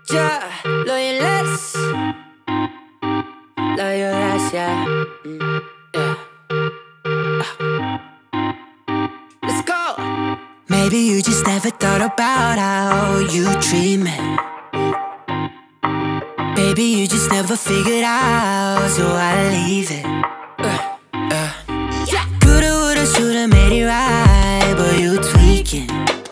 Yeah, love you less. Love you less, yeah. Yeah. Let's go. Maybe you just never thought about how you treat me. Baby, you just never figured out, so I leave it. Coulda, woulda, shoulda made it right, but you tweaking.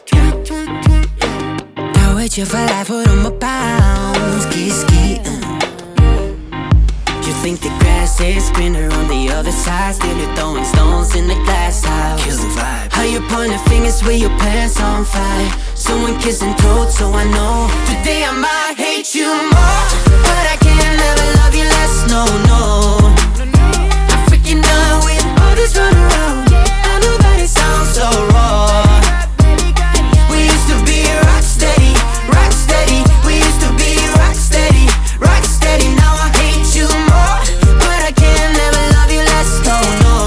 Now with you for life, what I'm about, keep skating. You think the grass is greener on the other side, still you're throwing stones in the glass house. Kill the vibe. How you pointing fingers with your pants on fire? Someone kissing throats, so I know today I might hate you more, but I can never love you less, no, no. I'm freaking out with all this run around. I know that it sounds so raw. We used to be rock steady, rock steady. We used to be rock steady, rock steady. Now I hate you more, but I can never love you less, no, no.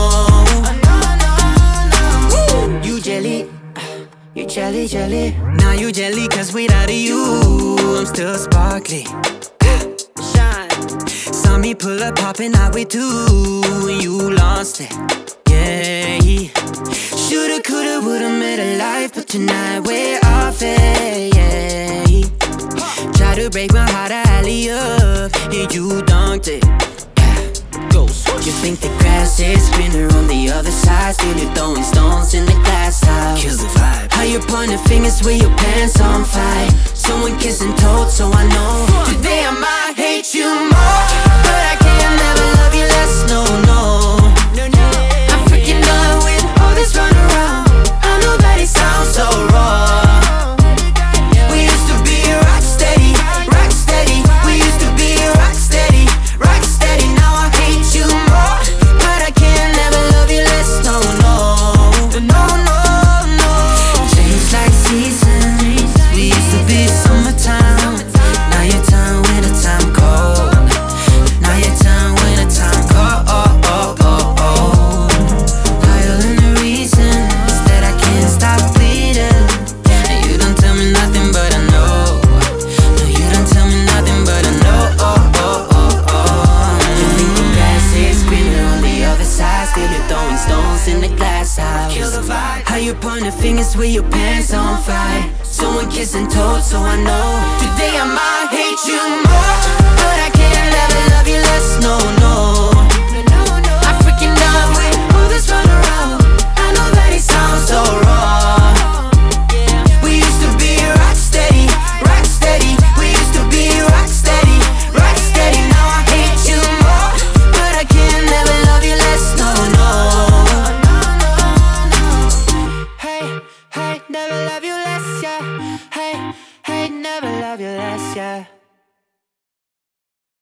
You jelly, you jelly, jelly. Now you jelly, cause without you, I'm still sparkly. Shine. Saw me pull up, popping out with two, and you lost it. Yeah. Shoulda, coulda, woulda made a life, but tonight we're off it. Yeah. Try to break my heart, I alley up, and you dunked it. You think the grass is greener on the other side, still you're throwing stones in the glass house. Kill the vibe. How you pointing fingers with your pants on fire? Someone kissing toes, so I know today I might hate you more, but I can never love you less, no, no. I'm freaking out with all this run around. I know that it sounds so raw. We used to be rock steady, rock steady. We used to be rock steady, rock steady. Now I hate you more, but I can never love you less, no, no. No, no, no. Change like seasons. We used to be summertime. Now your time winter time cold. Now your time winter time cold. Loyal in the reasons that I can't stop bleeding. And you don't tell me nothing, but I know. No, you don't tell me nothing, but I know. You think the grass is greener on the other side, still you're throwing stones in the glass house. Kill the vibe. How you pointing fingers with your pants on fire? Someone kissing toes, so I know today I might hate you more, but I can never love you less, no, no. I'm freaking out with all this run around. I know that it sounds so raw. We used to be rock steady, rock steady. We used to be rock steady, rock steady. Now I hate you more, but I can never love you less, no, no. Hey, hey, never love you less, yeah. Hey, hey, never love you less, yeah.